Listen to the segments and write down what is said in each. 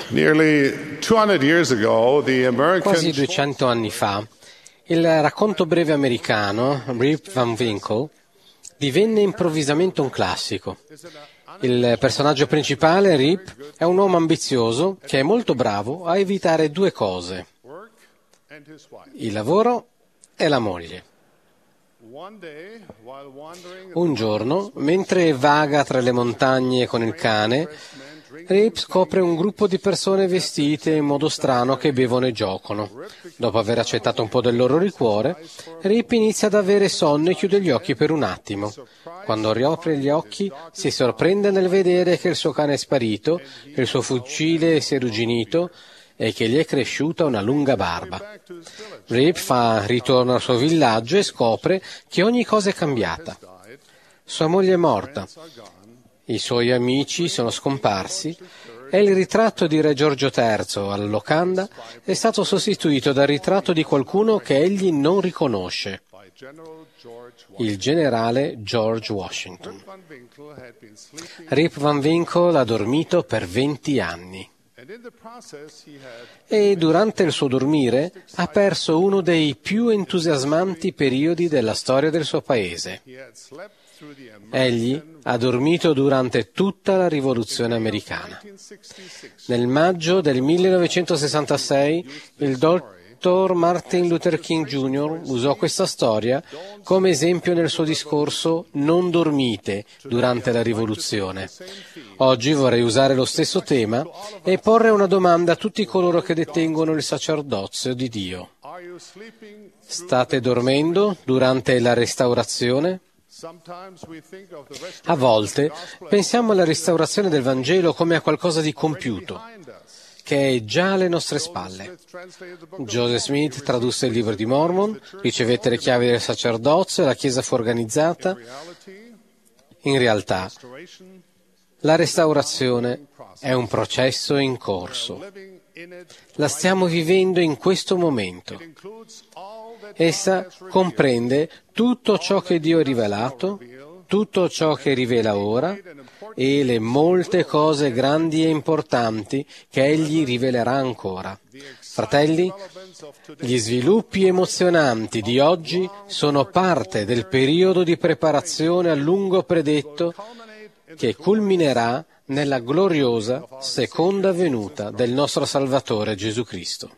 Nearly 200 years ago, the American Quasi 200 anni fa, il racconto breve americano Rip Van Winkle divenne improvvisamente un classico. Il personaggio principale, Rip, è un uomo ambizioso che è molto bravo a evitare due cose: il lavoro e la moglie. Un giorno, mentre vaga tra le montagne con il cane, Rip scopre un gruppo di persone vestite in modo strano che bevono e giocano. Dopo aver accettato un po' del loro liquore, Rip inizia ad avere sonno e chiude gli occhi per un attimo. Quando riapre gli occhi, si sorprende nel vedere che il suo cane è sparito, che il suo fucile si è arrugginito e che gli è cresciuta una lunga barba. Rip fa ritorno al suo villaggio e scopre che ogni cosa è cambiata. Sua moglie è morta, i suoi amici sono scomparsi e il ritratto di Re Giorgio III alla locanda è stato sostituito dal ritratto di qualcuno che egli non riconosce, il generale George Washington. Rip Van Winkle ha dormito per 20 anni. E durante il suo dormire ha perso uno dei più entusiasmanti periodi della storia del suo paese. Egli ha dormito durante tutta la rivoluzione americana. Nel maggio del 1966 il dottor Martin Luther King Jr. usò questa storia come esempio nel suo discorso "Non dormite" durante la rivoluzione. Oggi vorrei usare lo stesso tema e porre una domanda a tutti coloro che detengono il sacerdozio di Dio. State dormendo durante la restaurazione? A volte pensiamo alla restaurazione del Vangelo come a qualcosa di compiuto, che è già alle nostre spalle. Joseph Smith tradusse il libro di Mormon, ricevette le chiavi del sacerdozio e la Chiesa fu organizzata. In realtà, la restaurazione è un processo in corso. La stiamo vivendo in questo momento. Essa comprende tutto ciò che Dio ha rivelato, tutto ciò che rivela ora e le molte cose grandi e importanti che Egli rivelerà ancora. Fratelli, gli sviluppi emozionanti di oggi sono parte del periodo di preparazione a lungo predetto che culminerà nella gloriosa seconda venuta del nostro Salvatore Gesù Cristo.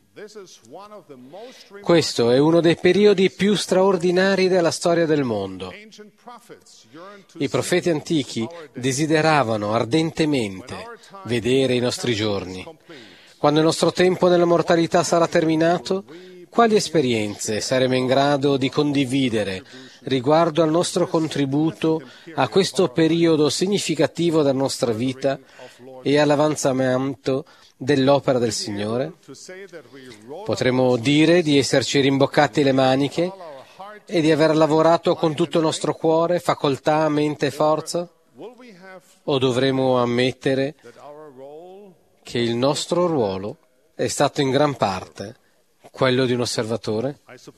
Questo è uno dei periodi più straordinari della storia del mondo. I profeti antichi desideravano ardentemente vedere i nostri giorni. Quando il nostro tempo nella mortalità sarà terminato, quali esperienze saremo in grado di condividere riguardo al nostro contributo a questo periodo significativo della nostra vita e all'avanzamento dell'opera del Signore? Potremo dire di esserci rimboccati le maniche e di aver lavorato con tutto il nostro cuore, facoltà, mente e forza? O dovremo ammettere che il nostro ruolo è stato in gran parte quello di un osservatore?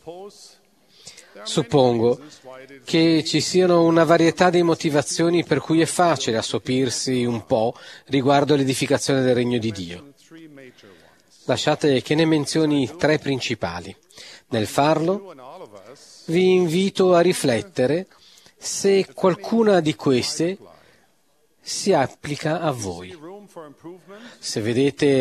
Suppongo che ci siano una varietà di motivazioni per cui è facile assopirsi un po' riguardo all'edificazione del regno di Dio. Lasciate che ne menzioni 3 principali. Nel farlo, vi invito a riflettere se qualcuna di queste si applica a voi. Se vedete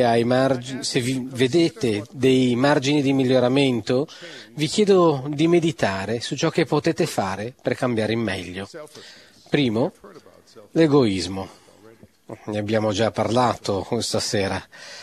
dei margini di miglioramento, vi chiedo di meditare su ciò che potete fare per cambiare in meglio. Primo, l'egoismo. Ne abbiamo già parlato questa sera.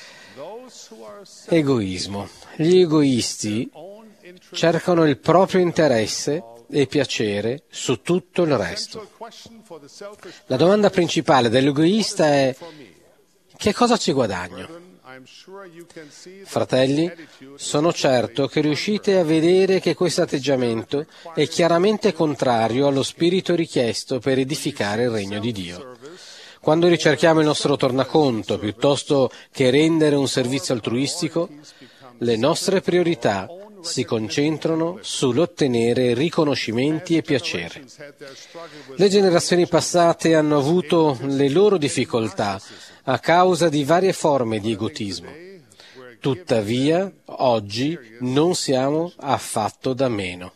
Egoismo. Gli egoisti cercano il proprio interesse e piacere su tutto il resto. La domanda principale dell'egoista è: che cosa ci guadagno? Fratelli, sono certo che riuscite a vedere che questo atteggiamento è chiaramente contrario allo spirito richiesto per edificare il regno di Dio. Quando ricerchiamo il nostro tornaconto piuttosto che rendere un servizio altruistico, le nostre priorità si concentrano sull'ottenere riconoscimenti e piacere. Le generazioni passate hanno avuto le loro difficoltà a causa di varie forme di egotismo. Tuttavia, oggi non siamo affatto da meno.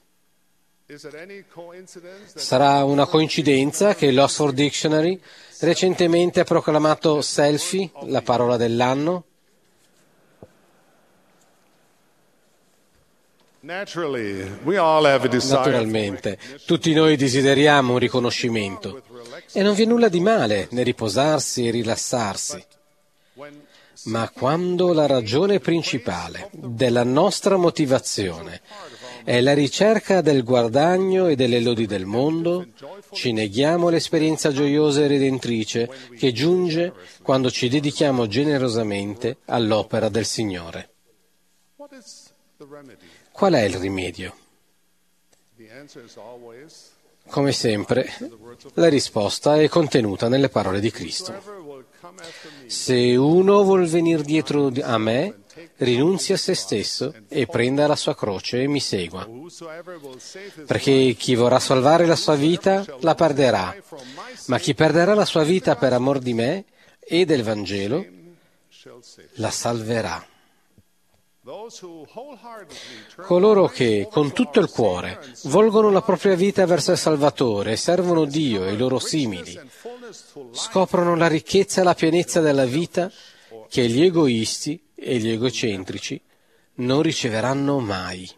Sarà una coincidenza che l'Oxford Dictionary recentemente ha proclamato selfie la parola dell'anno? Naturalmente, tutti noi desideriamo un riconoscimento e non vi è nulla di male nel riposarsi e rilassarsi. Ma quando la ragione principale della nostra motivazione è la ricerca del guadagno e delle lodi del mondo, ci neghiamo l'esperienza gioiosa e redentrice che giunge quando ci dedichiamo generosamente all'opera del Signore. Qual è il rimedio? Come sempre, la risposta è contenuta nelle parole di Cristo. Se uno vuol venire dietro a me, rinunzi a se stesso e prenda la sua croce e mi segua. Perché chi vorrà salvare la sua vita la perderà, ma chi perderà la sua vita per amor di me e del Vangelo la salverà. Coloro che con tutto il cuore volgono la propria vita verso il Salvatore e servono Dio e i loro simili, scoprono la ricchezza e la pienezza della vita che gli egoisti e gli egocentrici non riceveranno mai.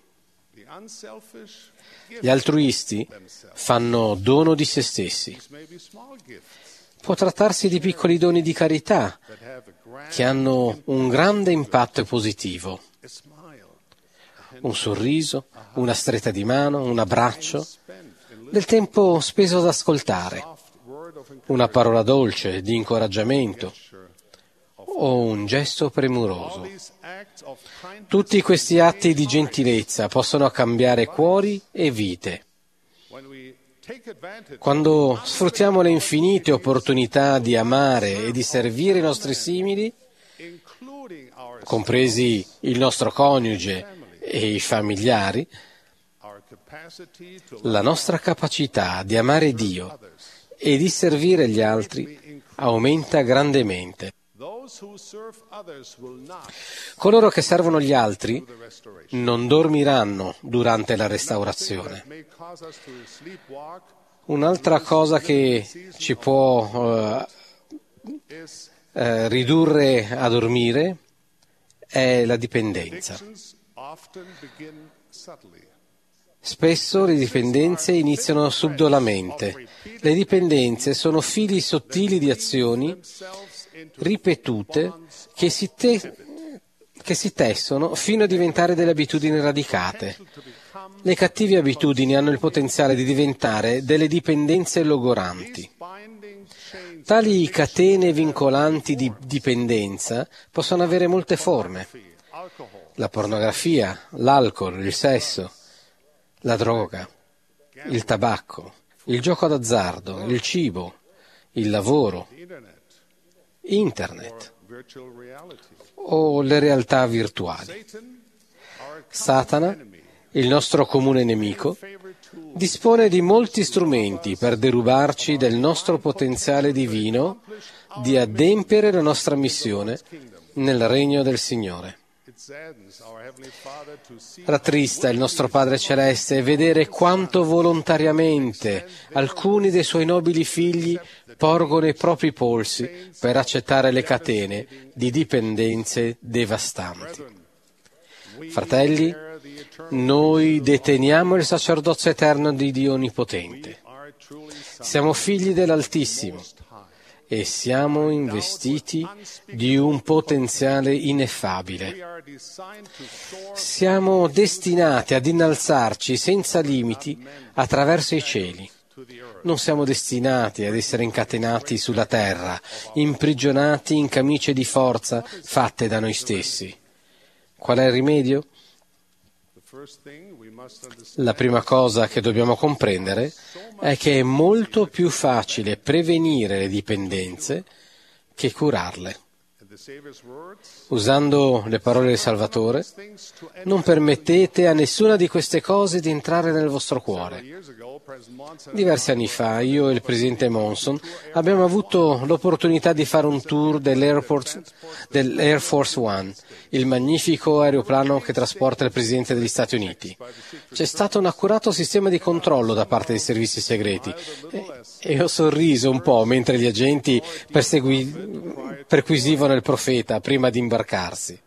Gli altruisti fanno dono di se stessi. Può trattarsi di piccoli doni di carità che hanno un grande impatto positivo. Un sorriso, una stretta di mano, un abbraccio, del tempo speso ad ascoltare, una parola dolce di incoraggiamento o un gesto premuroso. Tutti questi atti di gentilezza possono cambiare cuori e vite. Quando sfruttiamo le infinite opportunità di amare e di servire i nostri simili, compresi il nostro coniuge e i familiari, la nostra capacità di amare Dio e di servire gli altri aumenta grandemente. Coloro che servono gli altri non dormiranno durante la restaurazione. Un'altra cosa che ci può ridurre a dormire è la dipendenza. Spesso le dipendenze iniziano subdolamente. Le dipendenze sono fili sottili di azioni ripetute che si tessono fino a diventare delle abitudini radicate. Le cattive abitudini hanno il potenziale di diventare delle dipendenze logoranti. Tali catene vincolanti di dipendenza possono avere molte forme. La pornografia, l'alcol, il sesso, la droga, il tabacco, il gioco d'azzardo, il cibo, il lavoro, internet o le realtà virtuali. Satana, il nostro comune nemico, dispone di molti strumenti per derubarci del nostro potenziale divino di adempiere la nostra missione nel regno del Signore. Rattrista il nostro Padre Celeste vedere quanto volontariamente alcuni dei Suoi nobili figli porgono i propri polsi per accettare le catene di dipendenze devastanti. Fratelli, noi deteniamo il sacerdozio eterno di Dio Onnipotente. Siamo figli dell'Altissimo e siamo investiti di un potenziale ineffabile. Siamo destinati ad innalzarci senza limiti attraverso i cieli. Non siamo destinati ad essere incatenati sulla terra, imprigionati in camicie di forza fatte da noi stessi. Qual è il rimedio? La prima cosa che dobbiamo comprendere è che è molto più facile prevenire le dipendenze che curarle. Usando le parole del Salvatore, non permettete a nessuna di queste cose di entrare nel vostro cuore. Diversi anni fa, io e il presidente Monson abbiamo avuto l'opportunità di fare un tour dell'Air Force One, il magnifico aeroplano che trasporta il presidente degli Stati Uniti. C'è stato un accurato sistema di controllo da parte dei servizi segreti e ho sorriso un po' mentre gli agenti perquisivano il profeta prima di imbarcarsi.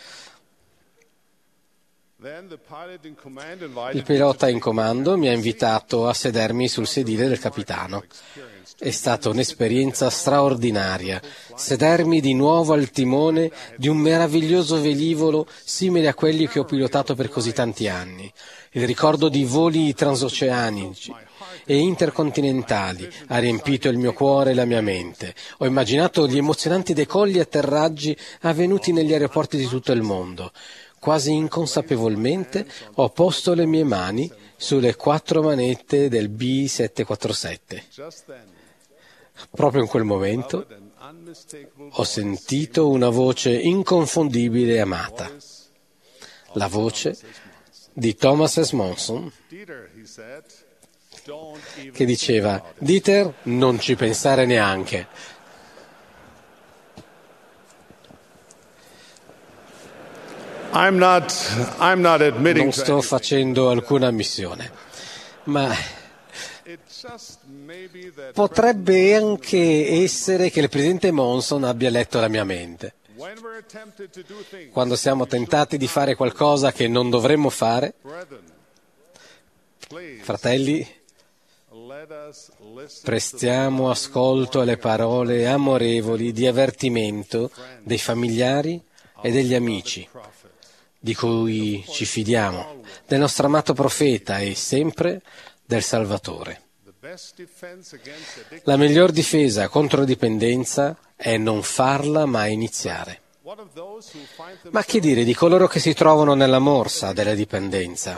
Il pilota in comando mi ha invitato a sedermi sul sedile del capitano. È stata un'esperienza straordinaria, sedermi di nuovo al timone di un meraviglioso velivolo simile a quelli che ho pilotato per così tanti anni. Il ricordo di voli transoceanici e intercontinentali ha riempito il mio cuore e la mia mente. Ho immaginato gli emozionanti decolli e atterraggi avvenuti negli aeroporti di tutto il mondo. Quasi inconsapevolmente ho posto le mie mani sulle 4 manette del B747. Proprio in quel momento ho sentito una voce inconfondibile e amata, la voce di Thomas S. Monson, che diceva: Dieter, non ci pensare neanche. Non sto facendo alcuna ammissione, ma potrebbe anche essere che il presidente Monson abbia letto la mia mente. Quando siamo tentati di fare qualcosa che non dovremmo fare, fratelli, prestiamo ascolto alle parole amorevoli di avvertimento dei familiari e degli amici di cui ci fidiamo, del nostro amato profeta e sempre del Salvatore. La miglior difesa contro la dipendenza è non farla mai iniziare. Ma che dire di coloro che si trovano nella morsa della dipendenza?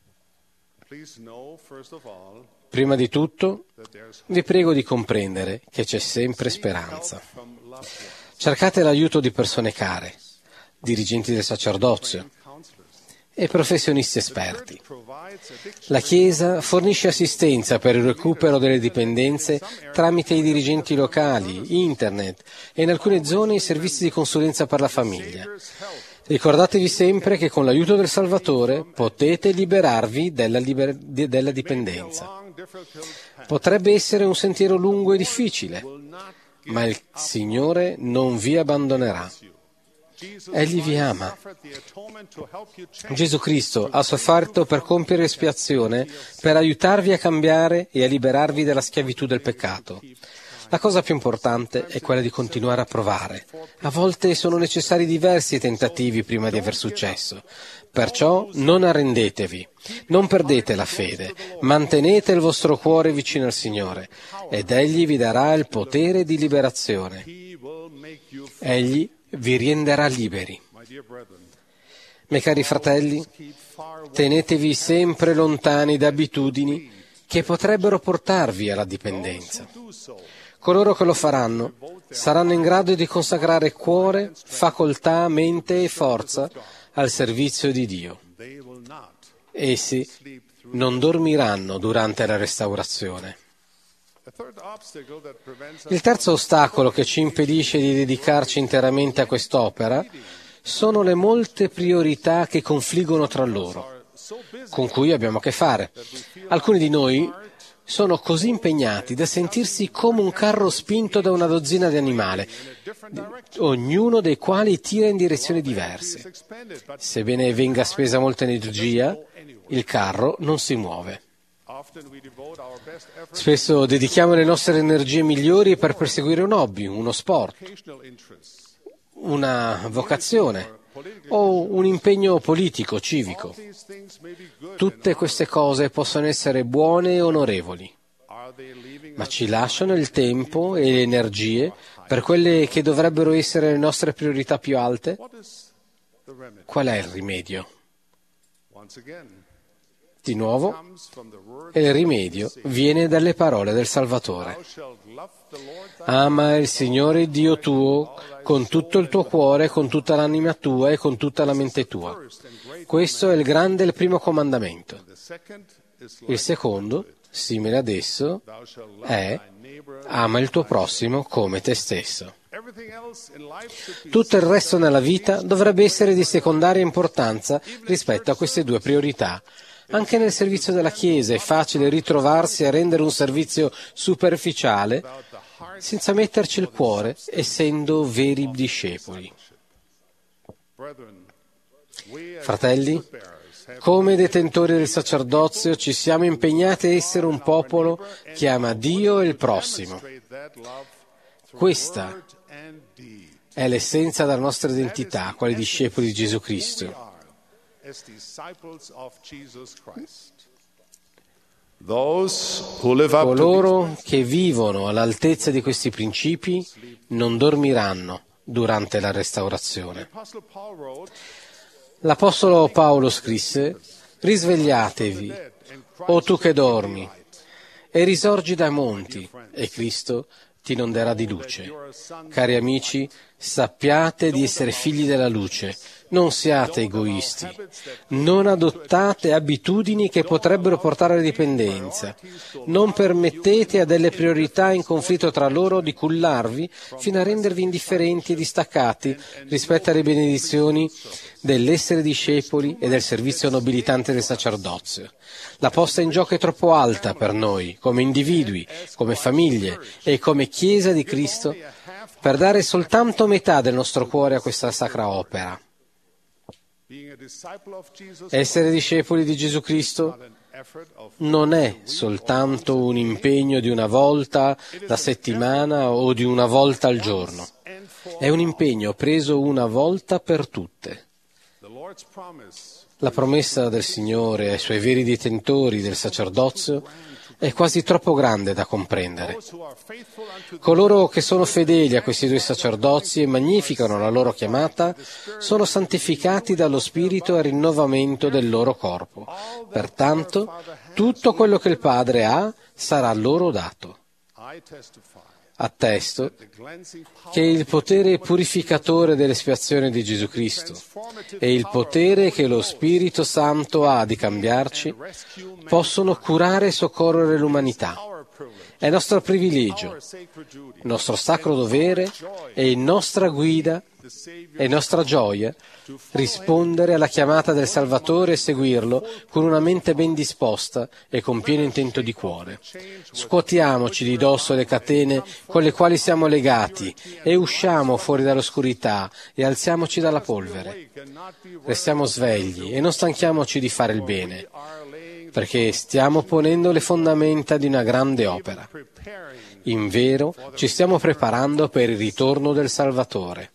Prima di tutto, vi prego di comprendere che c'è sempre speranza. Cercate l'aiuto di persone care, dirigenti del sacerdozio e professionisti esperti. La Chiesa fornisce assistenza per il recupero delle dipendenze tramite i dirigenti locali, internet e in alcune zone i servizi di consulenza per la famiglia. Ricordatevi sempre che con l'aiuto del Salvatore potete liberarvi della dipendenza. Potrebbe essere un sentiero lungo e difficile, ma il Signore non vi abbandonerà. Egli vi ama. Gesù Cristo ha sofferto per compiere espiazione, per aiutarvi a cambiare e a liberarvi dalla schiavitù del peccato. La cosa più importante è quella di continuare a provare. A volte sono necessari diversi tentativi prima di aver successo. Perciò non arrendetevi, non perdete la fede, mantenete il vostro cuore vicino al Signore ed Egli vi darà il potere di liberazione. Egli vi renderà liberi. Miei cari fratelli, tenetevi sempre lontani da abitudini che potrebbero portarvi alla dipendenza. Coloro che lo faranno saranno in grado di consacrare cuore, facoltà, mente e forza al servizio di Dio. Essi non dormiranno durante la restaurazione. Il terzo ostacolo che ci impedisce di dedicarci interamente a quest'opera sono le molte priorità che confliggono tra loro, con cui abbiamo a che fare. Alcuni di noi sono così impegnati da sentirsi come un carro spinto da una dozzina di animali, ognuno dei quali tira in direzioni diverse. Sebbene venga spesa molta energia, il carro non si muove. Spesso dedichiamo le nostre energie migliori per perseguire un hobby, uno sport, una vocazione o un impegno politico, civico. Tutte queste cose possono essere buone e onorevoli, ma ci lasciano il tempo e le energie per quelle che dovrebbero essere le nostre priorità più alte? Qual è il rimedio? di nuovo, e il rimedio viene dalle parole del Salvatore. Ama il Signore Dio tuo con tutto il tuo cuore, con tutta l'anima tua e con tutta la mente tua. Questo è il grande e il primo comandamento. Il secondo, simile ad esso, è ama il tuo prossimo come te stesso. Tutto il resto nella vita dovrebbe essere di secondaria importanza rispetto a queste due priorità. Anche nel servizio della Chiesa è facile ritrovarsi a rendere un servizio superficiale senza metterci il cuore, essendo veri discepoli. Fratelli, come detentori del sacerdozio ci siamo impegnati a essere un popolo che ama Dio e il prossimo. Questa è l'essenza della nostra identità, quali discepoli di Gesù Cristo. Coloro che vivono all'altezza di questi principi non dormiranno durante la restaurazione. L'Apostolo Paolo scrisse: risvegliatevi, o tu che dormi, e risorgi dai monti, e Cristo ti inonderà di luce. Cari amici, sappiate di essere figli della luce, non siate egoisti, non adottate abitudini che potrebbero portare alla dipendenza, non permettete a delle priorità in conflitto tra loro di cullarvi fino a rendervi indifferenti e distaccati rispetto alle benedizioni dell'essere discepoli e del servizio nobilitante del sacerdozio. La posta in gioco è troppo alta per noi, come individui, come famiglie e come Chiesa di Cristo, per dare soltanto metà del nostro cuore a questa sacra opera. Essere discepoli di Gesù Cristo non è soltanto un impegno di una volta la settimana o di una volta al giorno. È un impegno preso una volta per tutte. La promessa del Signore ai Suoi veri detentori del sacerdozio è quasi troppo grande da comprendere. Coloro che sono fedeli a questi due sacerdozi e magnificano la loro chiamata sono santificati dallo Spirito e al rinnovamento del loro corpo. Pertanto, tutto quello che il Padre ha sarà loro dato. Attesto che il potere purificatore dell'espiazione di Gesù Cristo e il potere che lo Spirito Santo ha di cambiarci possono curare e soccorrere l'umanità. È nostro privilegio, nostro sacro dovere e nostra guida e nostra gioia rispondere alla chiamata del Salvatore e seguirlo con una mente ben disposta e con pieno intento di cuore. Scuotiamoci di dosso le catene con le quali siamo legati e usciamo fuori dall'oscurità e alziamoci dalla polvere. Restiamo svegli e non stanchiamoci di fare il bene, perché stiamo ponendo le fondamenta di una grande opera. Invero, ci stiamo preparando per il ritorno del Salvatore.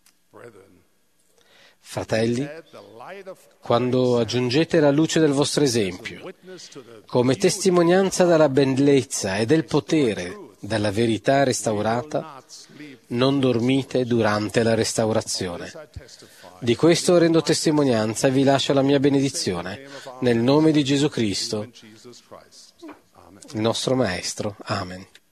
Fratelli, quando aggiungete la luce del vostro esempio, come testimonianza della bellezza e del potere della verità restaurata, non dormite durante la restaurazione. Di questo rendo testimonianza e vi lascio la mia benedizione, nel nome di Gesù Cristo, il nostro Maestro. Amen.